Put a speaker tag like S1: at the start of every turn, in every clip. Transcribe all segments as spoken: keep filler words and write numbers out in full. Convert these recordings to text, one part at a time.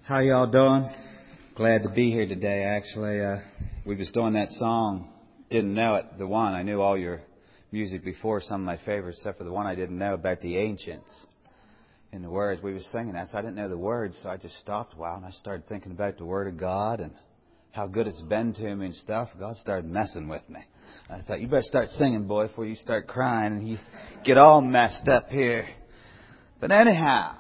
S1: How y'all doing? Glad to be here today. Actually, uh, we was doing that song. Didn't know it. The one I knew all your music before. Some of my favorites, except for the one I didn't know about the ancients. In the words we was singing that, so I didn't know the words. So I just stopped a while and I started thinking about the Word of God and how good it's been to me and stuff. God started messing with me. I thought, you better start singing, boy, before you start crying and you get all messed up here. But anyhow,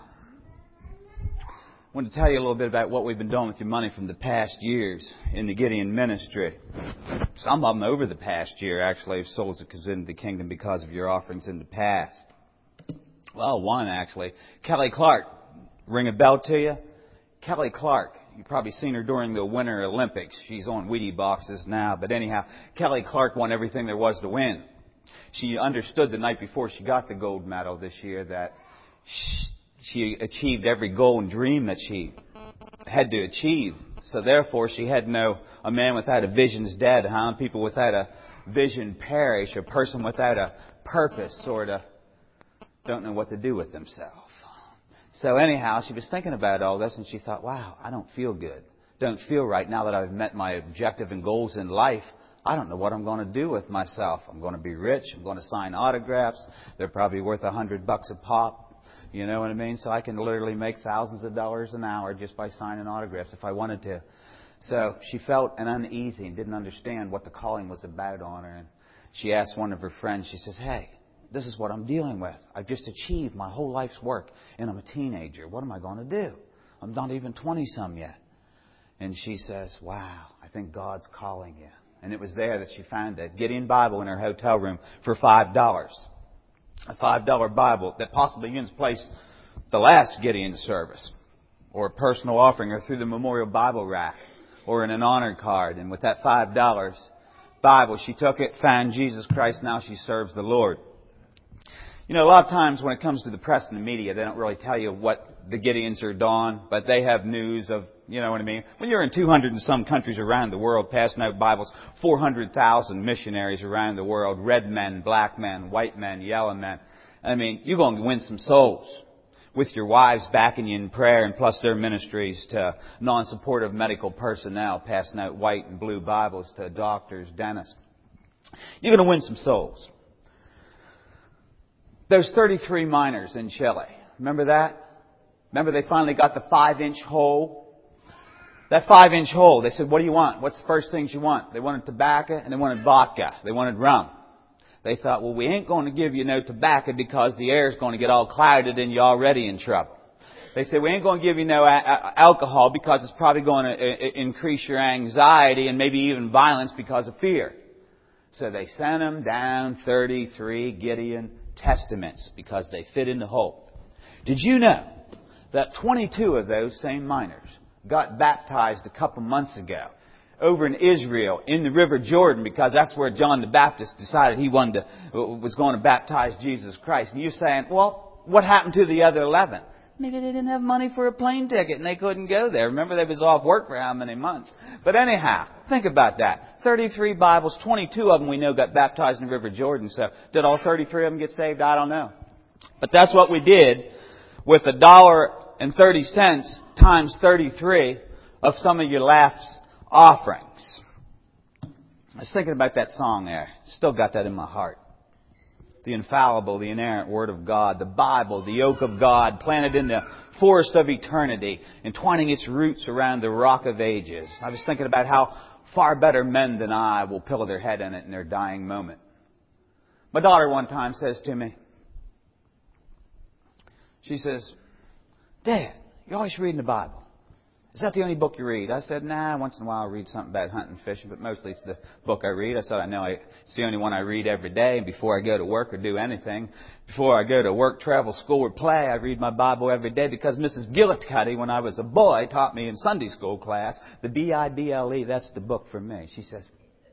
S1: I want to tell you a little bit about what we've been doing with your money from the past years in the Gideon ministry. Some of them over the past year, actually, have souls that come into the kingdom because of your offerings in the past. Well, one, actually. Kelly Clark. Ring a bell to you? Kelly Clark. You've probably seen her during the Winter Olympics. She's on Wheatie boxes now. But anyhow, Kelly Clark won everything there was to win. She understood the night before she got the gold medal this year that she, she achieved every goal and dream that she had to achieve. So therefore, she had no, a man without a vision is dead, huh? People without a vision perish. A person without a purpose sort of don't know what to do with themselves. So anyhow, she was thinking about all this and she thought, wow, I don't feel good. Don't feel right now that I've met my objective and goals in life. I don't know what I'm going to do with myself. I'm going to be rich. I'm going to sign autographs. They're probably worth a hundred bucks a pop. You know what I mean? So I can literally make thousands of dollars an hour just by signing autographs if I wanted to. So she felt an uneasy and didn't understand what the calling was about on her. And she asked one of her friends, she says, hey, this is what I'm dealing with. I've just achieved my whole life's work and I'm a teenager. What am I going to do? I'm not even twenty-some yet. And she says, wow, I think God's calling you. And it was there that she found a Gideon Bible in her hotel room for five dollars. A five dollar Bible that possibly begins place the last Gideon service, or a personal offering, or through the memorial Bible rack, or in an honor card. And with that five dollars Bible, she took it, found Jesus Christ. Now she serves the Lord. You know, a lot of times when it comes to the press and the media, they don't really tell you what the Gideons are doing, but they have news of, you know what I mean? When you're in two hundred and some countries around the world, passing out Bibles, four hundred thousand missionaries around the world, red men, black men, white men, yellow men. I mean, you're going to win some souls with your wives backing you in prayer, and plus their ministries to non-supportive medical personnel, passing out white and blue Bibles to doctors, dentists. You're going to win some souls. There's thirty-three miners in Chile. Remember that? Remember they finally got the five-inch hole? That five-inch hole, they said, what do you want? What's the first things you want? They wanted tobacco and they wanted vodka. They wanted rum. They thought, well, we ain't going to give you no tobacco because the air's going to get all clouded and you're already in trouble. They said, we ain't going to give you no a- a- alcohol because it's probably going to I- increase your anxiety and maybe even violence because of fear. So they sent them down thirty-three Gideon Testaments because they fit in the hole. Did you know that twenty-two of those same miners got baptized a couple months ago over in Israel in the River Jordan, because that's where John the Baptist decided he wanted to, was going to baptize Jesus Christ? And you're saying, well, what happened to the other eleven? Maybe they didn't have money for a plane ticket and they couldn't go there. Remember, they was off work for how many months? But anyhow, think about that. thirty-three Bibles, twenty-two of them we know got baptized in the River Jordan. So did all thirty-three of them get saved? I don't know. But that's what we did with a dollar and thirty cents times thirty-three of some of your laughs offerings. I was thinking about that song there. Still got that in my heart. The infallible, the inerrant Word of God, the Bible, the oak of God, planted in the forest of eternity, entwining its roots around the rock of ages. I was thinking about how far better men than I will pillow their head in it in their dying moment. My daughter one time says to me, she says, Dad, you're always reading the Bible. Is that the only book you read? I said, nah, once in a while I read something about hunting and fishing, but mostly it's the book I read. I said, I know I, it's the only one I read every day. And before I go to work or do anything, before I go to work, travel, school, or play, I read my Bible every day because Missus Gillicuddy, when I was a boy, taught me in Sunday school class, the B I B L E, that's the book for me. She says,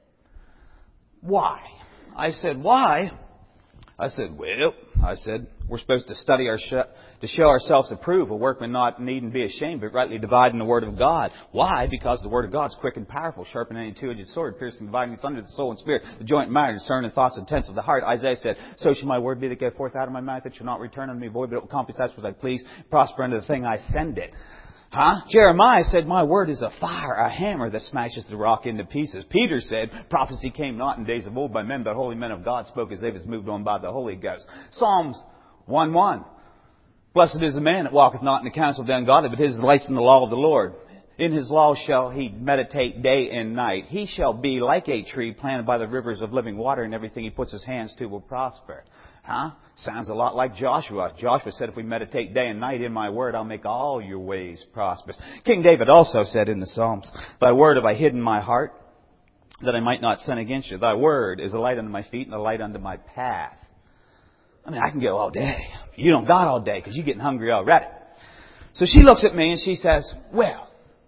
S1: why? I said, why? I said, well, I said, we're supposed to study our sh- to show ourselves approved, a workman not needing to be ashamed, but rightly dividing the Word of God. Why? Because the Word of God is quick and powerful, sharper than any two-edged sword, piercing, dividing asunder the soul and spirit, the joint and marrow, discerning the thoughts and intents of the heart. Isaiah said, so shall my word be that goeth forth out of my mouth. It shall not return unto me void, but it will accomplish that which I please, prosper unto the thing I send it. Huh? Jeremiah said, my word is a fire, a hammer that smashes the rock into pieces. Peter said, prophecy came not in days of old by men, but holy men of God spoke as they was moved on by the Holy Ghost. Psalms one one. Blessed is the man that walketh not in the counsel of the ungodly, but his delight's in the law of the Lord. In his law shall he meditate day and night. He shall be like a tree planted by the rivers of living water, and everything he puts his hands to will prosper. Huh? Sounds a lot like Joshua. Joshua said, if we meditate day and night in my word, I'll make all your ways prosperous. King David also said in the Psalms, thy word have I hid in my heart, that I might not sin against you. Thy word is a light unto my feet and a light unto my path. I mean, I can go all day. You don't got all day because you're getting hungry already. So she looks at me and she says, well,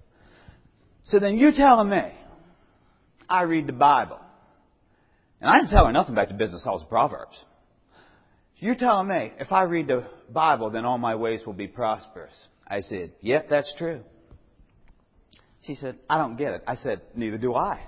S1: so then you're telling me I read the Bible. And I didn't tell her nothing about the business halls of Proverbs. You're telling me if I read the Bible, then all my ways will be prosperous. I said, yep, that's true. She said, I don't get it. I said, neither do I.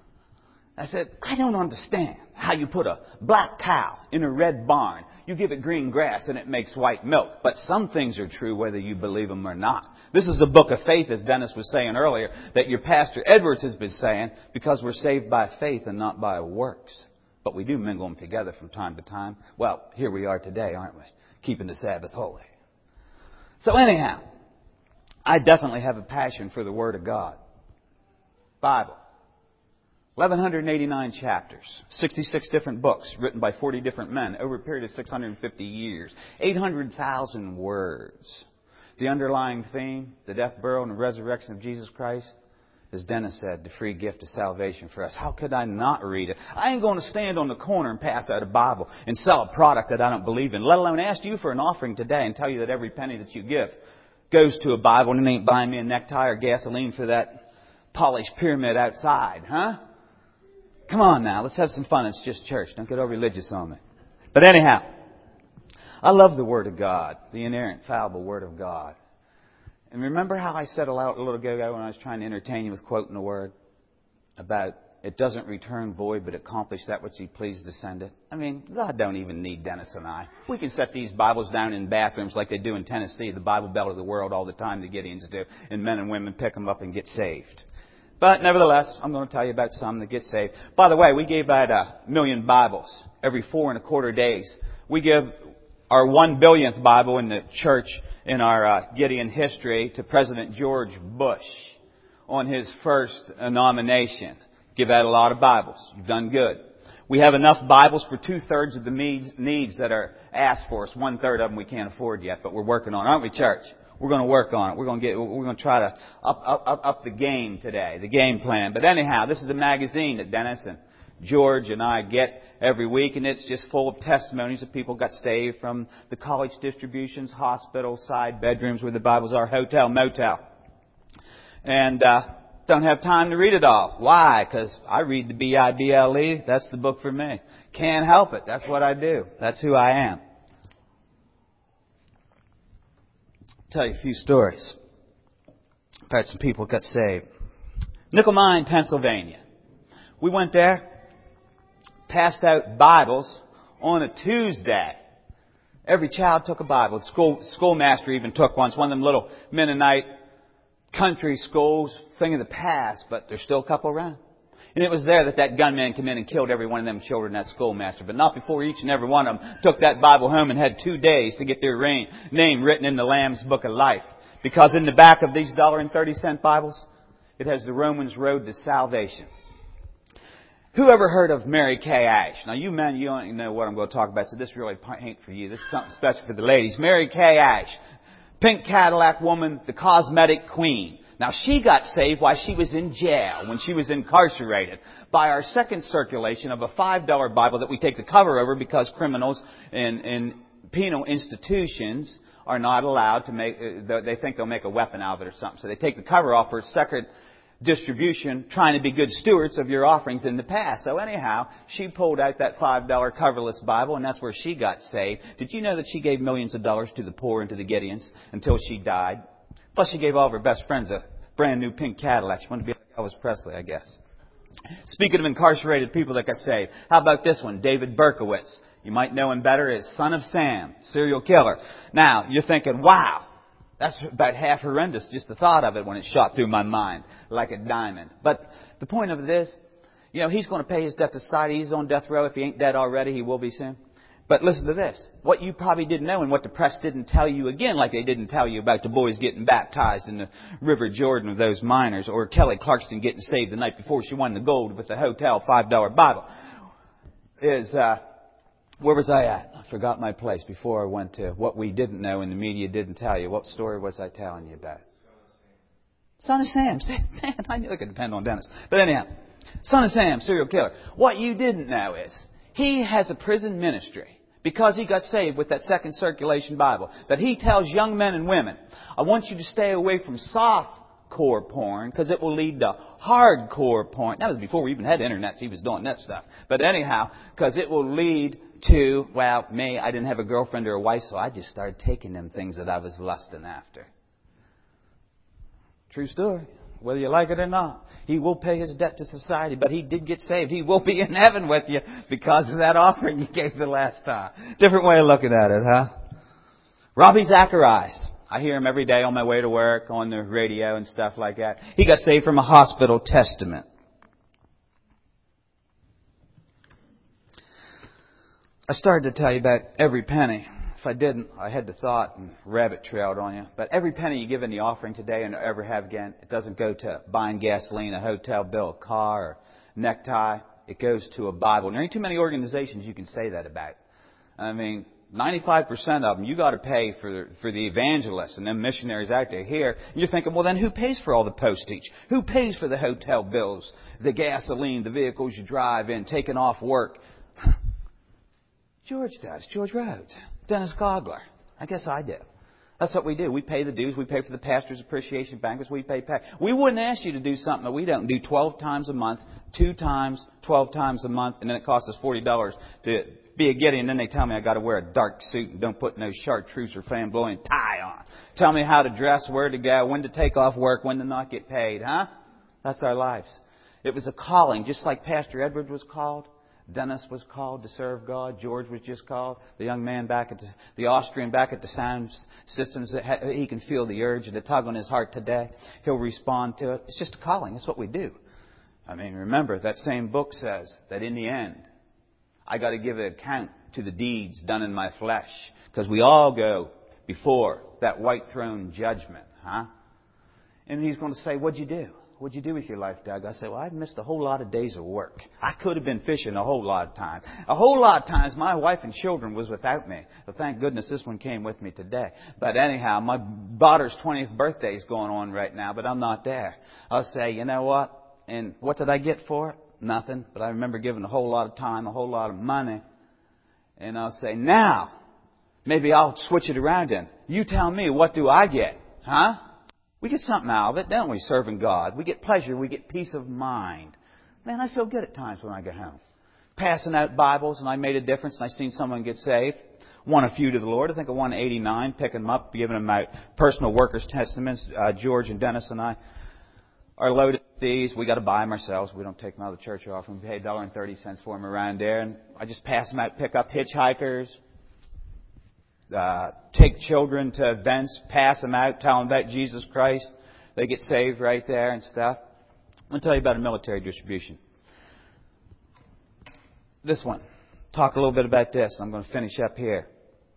S1: I said, I don't understand how you put a black cow in a red barn. You give it green grass and it makes white milk. But some things are true whether you believe them or not. This is a book of faith, as Dennis was saying earlier, that your Pastor Edwards has been saying, because we're saved by faith and not by works. But we do mingle them together from time to time. Well, here we are today, aren't we? Keeping the Sabbath holy. So anyhow, I definitely have a passion for the Word of God. Bible. eleven eighty-nine chapters, sixty-six different books written by forty different men over a period of six hundred fifty years, eight hundred thousand words. The underlying theme, the death, burial, and the resurrection of Jesus Christ, as Dennis said, the free gift of salvation for us. How could I not read it? I ain't going to stand on the corner and pass out a Bible and sell a product that I don't believe in, let alone ask you for an offering today and tell you that every penny that you give goes to a Bible and it ain't buying me a necktie or gasoline for that polished pyramid outside, huh? Come on now, let's have some fun. It's just church. Don't get all religious on me. But anyhow, I love the Word of God, the inerrant, fallible Word of God. And remember how I said a little ago when I was trying to entertain you with quoting the Word about it doesn't return void, but accomplish that which He pleased to send it? I mean, God don't even need Dennis and I. We can set these Bibles down in bathrooms like they do in Tennessee, the Bible Belt of the world, all the time, the Gideons do, and men and women pick them up and get saved. But nevertheless, I'm going to tell you about some that get saved. By the way, we gave out a million Bibles every four and a quarter days. We give our one billionth Bible in the church in our uh, Gideon history to President George Bush on his first uh, nomination. Give out a lot of Bibles. You've done good. We have enough Bibles for two-thirds of the needs, needs that are asked for us. One-third of them we can't afford yet, but we're working on it, aren't we, church? We're going to work on it. We're going to get. We're going to try to up, up, up, up the game today, the game plan. But anyhow, this is a magazine that Dennis and George and I get every week, and it's just full of testimonies of people got saved from the college distributions, hospitals, side bedrooms where the Bibles are, hotel, motel. And uh, don't have time to read it all. Why? Because I read the B I B L E. That's the book for me. Can't help it. That's what I do. That's who I am. Tell you a few stories. I've had some people got saved. Nickel Mine, Pennsylvania. We went there, passed out Bibles on a Tuesday. Every child took a Bible. The school schoolmaster even took one. It's one of them little Mennonite country schools, thing of the past, but there's still a couple around. And it was there that that gunman came in and killed every one of them children, that schoolmaster. But not before each and every one of them took that Bible home and had two days to get their rain, name written in the Lamb's Book of Life. Because in the back of these one dollar and thirty cent Bibles, it has the Romans Road to Salvation. Who ever heard of Mary Kay Ash? Now, you men, you don't know what I'm going to talk about, so this really ain't for you. This is something special for the ladies. Mary Kay Ash, pink Cadillac woman, the cosmetic queen. Now, she got saved while she was in jail, when she was incarcerated, by our second circulation of a five dollar Bible that we take the cover over because criminals in, in penal institutions are not allowed to make, they think they'll make a weapon out of it or something. So they take the cover off for a second distribution, trying to be good stewards of your offerings in the past. So anyhow, she pulled out that five dollar coverless Bible, and that's where she got saved. Did you know that she gave millions of dollars to the poor and to the Gideons until she died? Plus, she gave all of her best friends a brand new pink Cadillac. She wanted to be like Elvis Presley, I guess. Speaking of incarcerated people that got saved, how about this one? David Berkowitz. You might know him better as Son of Sam, serial killer. Now, you're thinking, wow, That's about half horrendous, just the thought of it when it shot through my mind like a diamond. But the point of it is, you know, he's going to pay his debt to society. He's on death row. If he ain't dead already, he will be soon. But listen to this. What you probably didn't know and what the press didn't tell you again, like they didn't tell you about the boys getting baptized in the River Jordan with those miners, or Kelly Clarkson getting saved the night before she won the gold with the hotel five dollar Bible, is... Uh, Where was I at? I forgot my place before I went to what we didn't know and the media didn't tell you. What story was I telling you about? Son of Sam. Man, I knew I could depend on Dennis. But anyhow, Son of Sam, serial killer. What you didn't know is he has a prison ministry because he got saved with that second circulation Bible that he tells young men and women, I want you to stay away from soft core porn because it will lead to hardcore porn. That was before we even had internet, so he was doing that stuff. But anyhow, because it will lead to, well, me, I didn't have a girlfriend or a wife, so I just started taking them things that I was lusting after. True story. Whether you like it or not. He will pay his debt to society, but he did get saved. He will be in heaven with you because of that offering you gave the last time. Different way of looking at it, huh? Ravi Zacharias. I hear him every day on my way to work, on the radio and stuff like that. He got saved from a hospital testament. I started to tell you about every penny. If I didn't, I had the thought and rabbit trailed on you. But every penny you give in the offering today and ever have again, it doesn't go to buying gasoline, a hotel bill, a car, or necktie. It goes to a Bible. And there ain't too many organizations you can say that about. I mean, ninety-five percent of them, you got to pay for for the evangelists and them missionaries out there here. And you're thinking, well, then who pays for all the postage? Who pays for the hotel bills, the gasoline, the vehicles you drive in, taking off work? George does. George Rhodes. Dennis Gogler. I guess I do. That's what we do. We pay the dues. We pay for the pastor's appreciation banquets. We pay pay. We wouldn't ask you to do something that we don't do twelve times a month, two times, twelve times a month, and then it costs us forty dollars to be a Gideon. And then they tell me I got to wear a dark suit and don't put no chartreuse or flamboyant tie on. Tell me how to dress, where to go, when to take off work, when to not get paid, huh? That's our lives. It was a calling, just like Pastor Edward was called. Dennis was called to serve God. George was just called. The young man back at the, the Austrian back at the sound systems, he can feel the urge and the tug on his heart today. He'll respond to it. It's just a calling. It's what we do. I mean, remember, that same book says that in the end, I got to give an account to the deeds done in my flesh. Because we all go before that white throne judgment, huh? And he's going to say, what'd you do? What'd you do with your life, Doug? I said, well, I've missed a whole lot of days of work. I could have been fishing a whole lot of times. A whole lot of times my wife and children was without me. But thank goodness this one came with me today. But anyhow, my daughter's twentieth birthday is going on right now, but I'm not there. I'll say, you know what? And what did I get for it? Nothing. But I remember giving a whole lot of time, a whole lot of money. And I'll say, now, maybe I'll switch it around then. You tell me, what do I get? Huh? We get something out of it, don't we, serving God? We get pleasure. We get peace of mind. Man, I feel good at times when I get home. Passing out Bibles, and I made a difference, and I seen someone get saved. Won a few to the Lord. I think I won eighty-nine, picking them up, giving them out personal workers' testaments. Uh, George and Dennis and I are loaded with these. We got to buy them ourselves. We don't take them out of the church offering. We pay a dollar and thirty cents for them around there. And I just pass them out, pick up hitchhikers. Uh, take children to events, pass them out, tell them about Jesus Christ. They get saved right there and stuff. I'm going to tell you about a military distribution. This one. Talk a little bit about this. I'm going to finish up here.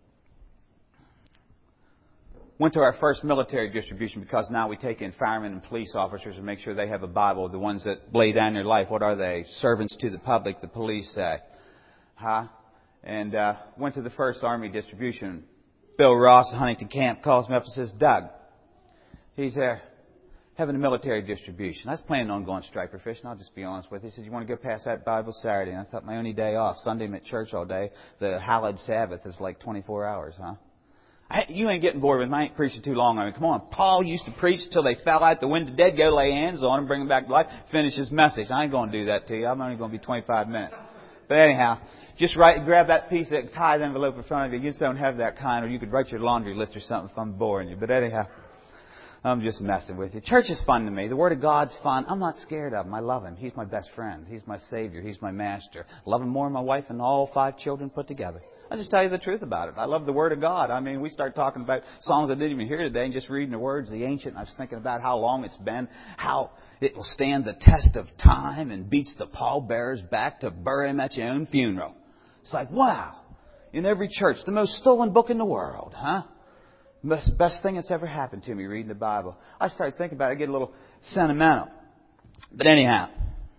S1: Went to our first military distribution because now we take in firemen and police officers and make sure they have a Bible. The ones that lay down their life. What are they? Servants to the public, the police say. Huh? And uh, went to the first Army distribution. Bill Ross at Huntington Camp calls me up and says, Doug, he's there having a military distribution. I was planning on going striper fishing, I'll just be honest with you. He said, you want to go past that Bible Saturday? And I thought, my only day off. Sunday I'm at church all day. The hallowed Sabbath is like twenty-four hours, huh? I, you ain't getting bored with me. I ain't preaching too long. I mean, come on. Paul used to preach till they fell out the wind dead, go lay hands on them, bring them back to life, finish his message. I ain't going to do that to you. I'm only going to be twenty-five minutes. But anyhow, just write, grab that piece of tithe envelope in front of you. You just don't have that kind, or you could write your laundry list or something if I'm boring you. But anyhow, I'm just messing with you. Church is fun to me. The Word of God's fun. I'm not scared of Him. I love Him. He's my best friend. He's my Savior. He's my Master. I love Him more than my wife and all five children put together. I'll just tell you the truth about it. I love the Word of God. I mean, we start talking about songs I didn't even hear today and just reading the words of the ancient. And I was thinking about how long it's been, how it will stand the test of time and beats the pallbearers back to bury him at your own funeral. It's like, wow. In every church, the most stolen book in the world, huh? Best, best thing that's ever happened to me reading the Bible. I started thinking about it. I get a little sentimental. But anyhow,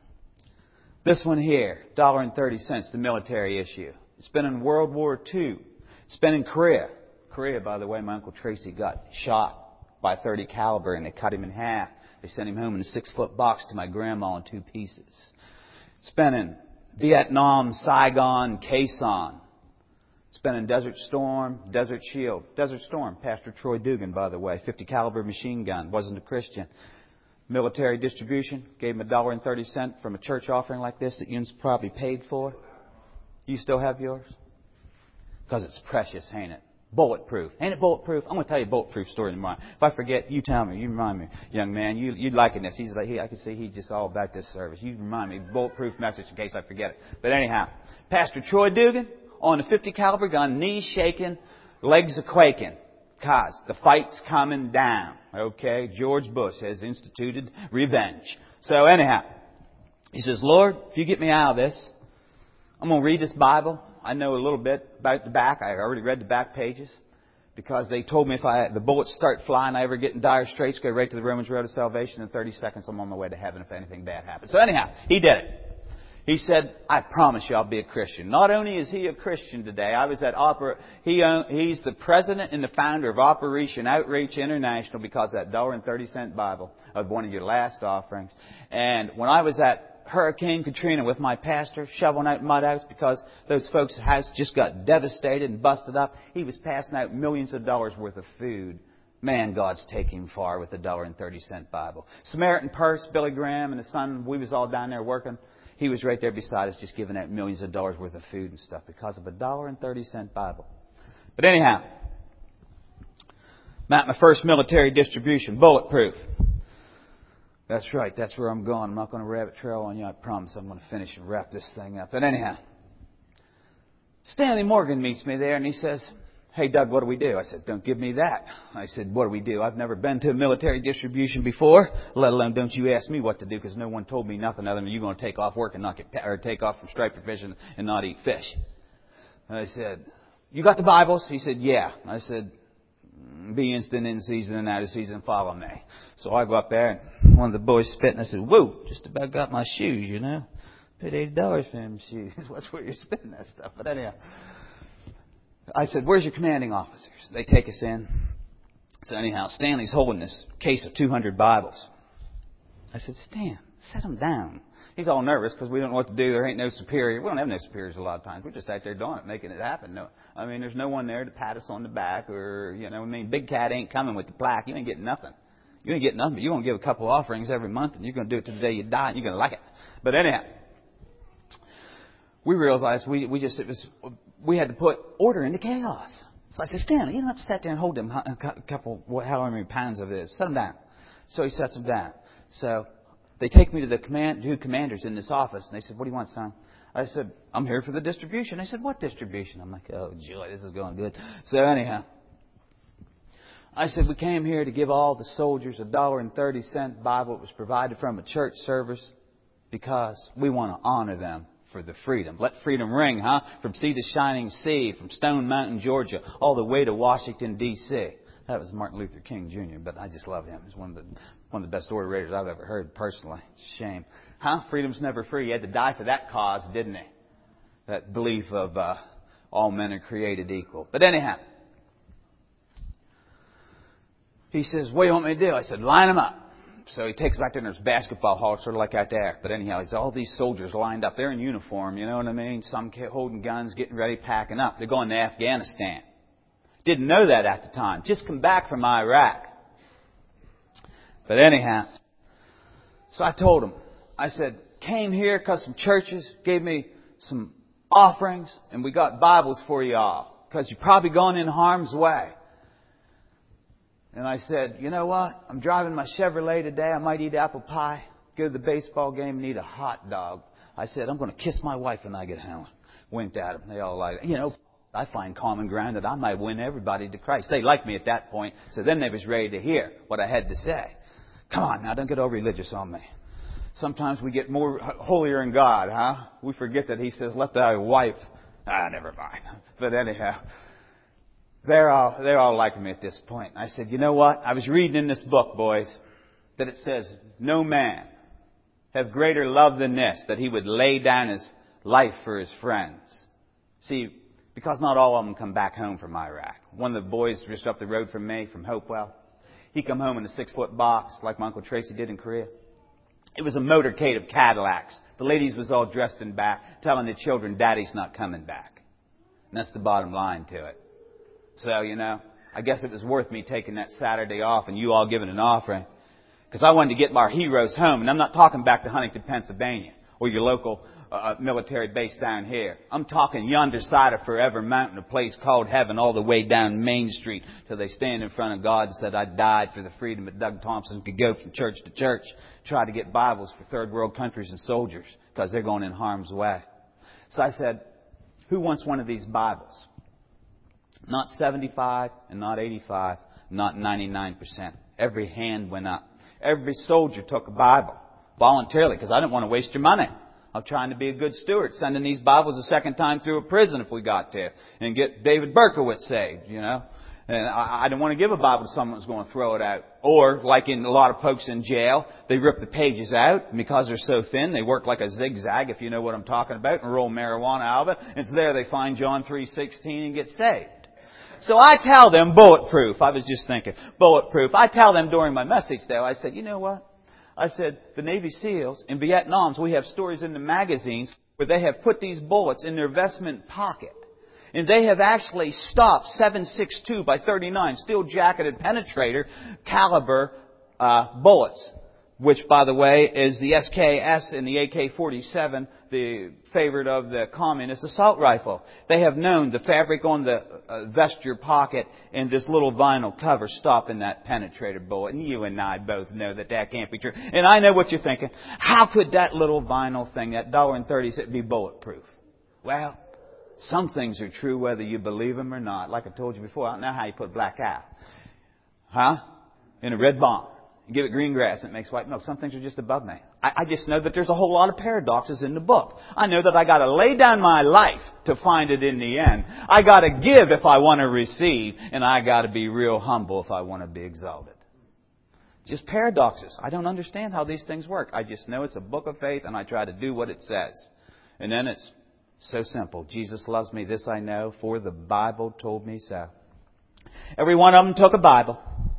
S1: this one here, one dollar and thirty cents, the military issue. It's been in World War Two. It's been in Korea. Korea, by the way, my Uncle Tracy got shot by thirty caliber and they cut him in half. They sent him home in a six-foot box to my grandma in two pieces. It's been in Vietnam, Saigon, Quezon. It's been in Desert Storm, Desert Shield. Desert Storm, Pastor Troy Dugan, by the way, fifty caliber machine gun, wasn't a Christian. Military distribution, gave him a dollar and thirty cents from a church offering like this that you probably paid for. You still have yours? Because it's precious, ain't it? Bulletproof. Ain't it bulletproof? I'm going to tell you a bulletproof story tomorrow. If I forget, you tell me. You remind me. Young man, you, you'd liking this. He's like, he, I can see he's just all about this service. You remind me. Bulletproof message in case I forget it. But anyhow, Pastor Troy Dugan on a fifty caliber gun, knees shaking, legs a quaking. Cause the fight's coming down. Okay? George Bush has instituted revenge. So anyhow, he says, Lord, if you get me out of this, I'm going to read this Bible. I know a little bit about the back. I already read the back pages because they told me if I the bullets start flying, I ever get in dire straits, go right to the Romans Road of Salvation. In thirty seconds, I'm on my way to heaven if anything bad happens. So anyhow, he did it. He said, I promise you I'll be a Christian. Not only is he a Christian today, I was at Opera, he, he's the president and the founder of Operation Outreach International because of that one dollar and thirty cent Bible of one of your last offerings. And when I was at Hurricane Katrina with my pastor, shoveling out mud outs because those folks' house just got devastated and busted up. He was passing out millions of dollars worth of food. Man, God's taking him far with the one dollar and thirty cent Bible. Samaritan Purse, Billy Graham and his son, we was all down there working. He was right there beside us just giving out millions of dollars worth of food and stuff because of a one dollar and thirty cent Bible. But anyhow, I'm at my first military distribution, bulletproof. That's right. That's where I'm going. I'm not going to rabbit trail on you. I promise I'm going to finish and wrap this thing up. But anyhow, Stanley Morgan meets me there and he says, hey, Doug, what do we do? I said, don't give me that. I said, what do we do? I've never been to a military distribution before, let alone don't you ask me what to do because no one told me nothing other than you're going to take off work and not get, or take off from striper fishing and not eat fish. And I said, you got the Bibles? He said, yeah. I said, be instant in season and out of season, follow me. So I go up there and one of the boys spit and I said, whoa, just about got my shoes, you know. Paid eighty dollars for them shoes. What's where you're spitting that stuff? But anyhow, I said, where's your commanding officers? They take us in. So anyhow, Stanley's holding this case of two hundred Bibles. I said, Stan, set them down. He's all nervous because we don't know what to do. There ain't no superior. We don't have no superiors a lot of times. We're just out there doing it, making it happen. No, I mean, there's no one there to pat us on the back or, you know, I mean, Big Cat ain't coming with the plaque. You ain't getting nothing. You ain't getting nothing, but you're going to give a couple offerings every month and you're going to do it to the day you die and you're going to like it. But anyhow, we realized we, we just, it was, we had to put order into chaos. So I said, Stanley, you don't have to sit there and hold them a couple, however many pounds of this. Set them down. So he sets them down. So they take me to the command, two commanders in this office, and they said, what do you want, son? I said, I'm here for the distribution. They said, what distribution? I'm like, oh, joy, this is going good. So anyhow, I said, we came here to give all the soldiers a one dollar and thirty cent Bible. It was provided from a church service because we want to honor them for the freedom. Let freedom ring, huh? From sea to shining sea, from Stone Mountain, Georgia, all the way to Washington, D C That was Martin Luther King, Junior, but I just love him. He's one of the one of the best orators I've ever heard personally. It's a shame. Huh? Freedom's never free. He had to die for that cause, didn't he? That belief of uh, all men are created equal. But anyhow, he says, what do you want me to do? I said, line them up. So he takes back there and there's basketball hall, sort of like out there. But anyhow, he's all these soldiers lined up. They're in uniform, you know what I mean? Some holding guns, getting ready, packing up. They're going to Afghanistan. Didn't know that at the time. Just come back from Iraq. But anyhow, so I told him, I said, came here because some churches gave me some offerings and we got Bibles for you all because you're probably going in harm's way. And I said, you know what? I'm driving my Chevrolet today. I might eat apple pie, go to the baseball game and eat a hot dog. I said, I'm going to kiss my wife when I get home. Winked at them. They all like it. You know, I find common ground that I might win everybody to Christ. They liked me at that point, so then they was ready to hear what I had to say. Come on now, don't get all religious on me. Sometimes we get more holier in God, huh? We forget that He says, let thy wife... Ah, never mind. But anyhow, they're all, they're all liking me at this point. I said, you know what? I was reading in this book, boys, that it says, no man have greater love than this, that he would lay down his life for his friends. See, because not all of them come back home from Iraq. One of the boys just up the road from me, from Hopewell, he come home in a six-foot box like my Uncle Tracy did in Korea. It was a motorcade of Cadillacs. The ladies was all dressed in black, telling the children, Daddy's not coming back. And that's the bottom line to it. So, you know, I guess it was worth me taking that Saturday off and you all giving an offering. Because I wanted to get our heroes home. And I'm not talking back to Huntington, Pennsylvania, or your local uh, military base down here. I'm talking yonder side of Forever Mountain, a place called heaven, all the way down Main Street, till they stand in front of God and said, I died for the freedom that Doug Thompson could go from church to church, try to get Bibles for third world countries and soldiers, because they're going in harm's way. So I said, who wants one of these Bibles? Not seventy-five and not eighty-five, not ninety-nine percent. Every hand went up. Every soldier took a Bible voluntarily, because I didn't want to waste your money. I'm trying to be a good steward, sending these Bibles a second time through a prison if we got to, and get David Berkowitz saved, you know. And I, I didn't want to give a Bible to someone who's going to throw it out. Or, like in a lot of folks in jail, they rip the pages out, and because they're so thin, they work like a zigzag, if you know what I'm talking about, and roll marijuana out of it. And it's there they find John three sixteen and get saved. So I tell them bulletproof. I was just thinking, bulletproof. I tell them during my message, though, I said, you know what? I said, the Navy SEALs in Vietnam, we have stories in the magazines where they have put these bullets in their vestment pocket. And they have actually stopped seven six two by thirty-nine steel jacketed penetrator caliber uh, bullets. Which, by the way, is the S K S and the A K forty-seven, the favorite of the communist assault rifle. They have known the fabric on the uh, vesture pocket and this little vinyl cover stopping that penetrator bullet. And you and I both know that that can't be true. And I know what you're thinking. How could that little vinyl thing, that one dollar and thirty cents, be bulletproof? Well, some things are true whether you believe them or not. Like I told you before, I don't know how you put black cow. Huh? In a red bomb. Give it green grass and it makes white milk. Some things are just above me. I, I just know that there's a whole lot of paradoxes in the book. I know that I got to lay down my life to find it in the end. I got to give if I want to receive, and I got to be real humble if I want to be exalted. Just paradoxes. I don't understand how these things work. I just know it's a book of faith, and I try to do what it says. And then it's so simple. Jesus loves me. This I know, for the Bible told me so. Every one of them took a Bible.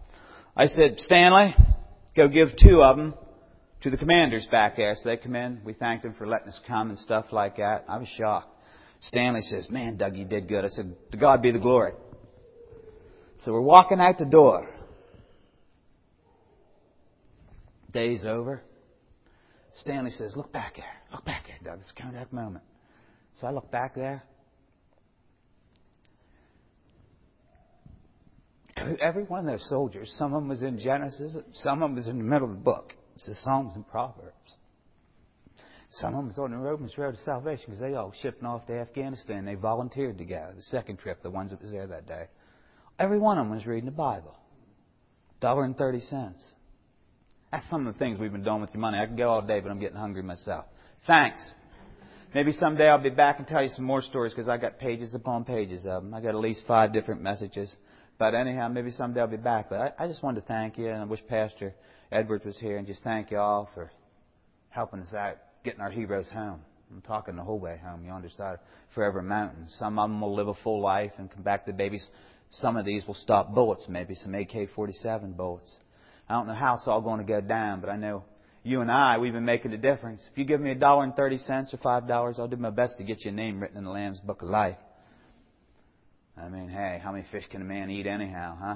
S1: I said, Stanley, go give two of them to the commanders back there. So they come in. We thanked them for letting us come and stuff like that. I was shocked. Stanley says, man, Doug, you did good. I said, to God be the glory. So we're walking out the door. Day's over. Stanley says, look back there. Look back there, Doug. It's kind of that moment. So I look back there. Every one of those soldiers, some of them was in Genesis, some of them was in the middle of the book. It's the Psalms and Proverbs. Some of them was on the Romans Road to Salvation because they all shipped off to Afghanistan. They volunteered to go. The second trip, the ones that was there that day. Every one of them was reading the Bible. one dollar and thirty cents. That's some of the things we've been doing with your money. I can go all day, but I'm getting hungry myself. Thanks. Maybe someday I'll be back and tell you some more stories because I got pages upon pages of them. I got at least five different messages. But anyhow, maybe someday I'll be back. But I, I just wanted to thank you, and I wish Pastor Edwards was here, and just thank you all for helping us out, getting our heroes home. I'm talking the whole way home, yonder side of Forever Mountain. Some of them will live a full life and come back to babies. Some of these will stop bullets, maybe some A K forty-seven bullets. I don't know how it's all going to go down, but I know you and I, we've been making a difference. If you give me a dollar and thirty cents or five dollars, I'll do my best to get your name written in the Lamb's Book of Life. I mean, hey, how many fish can a man eat anyhow, huh?